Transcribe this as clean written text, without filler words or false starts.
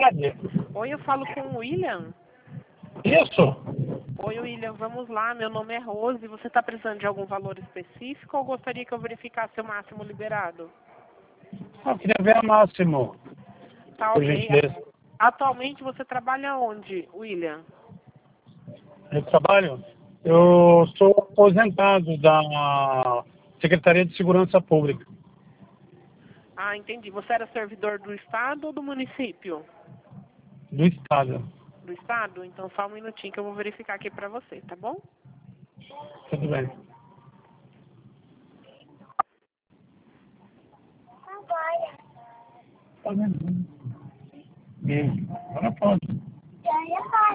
tarde. Oi, eu falo com o William. Isso. Oi, William, vamos lá. Meu nome é Rose. Você está precisando de algum valor específico ou gostaria que eu verificasse seu máximo liberado? Eu queria ver a Máximo, Tá por ok. gentileza. Atualmente você trabalha onde, William? Eu trabalho. Eu sou aposentado da Secretaria de Segurança Pública. Ah, entendi. Você era servidor do Estado ou do município? Do Estado. Do Estado? Então só um minutinho que eu vou verificar aqui pra você, tá bom? Tudo bem. Agora pode.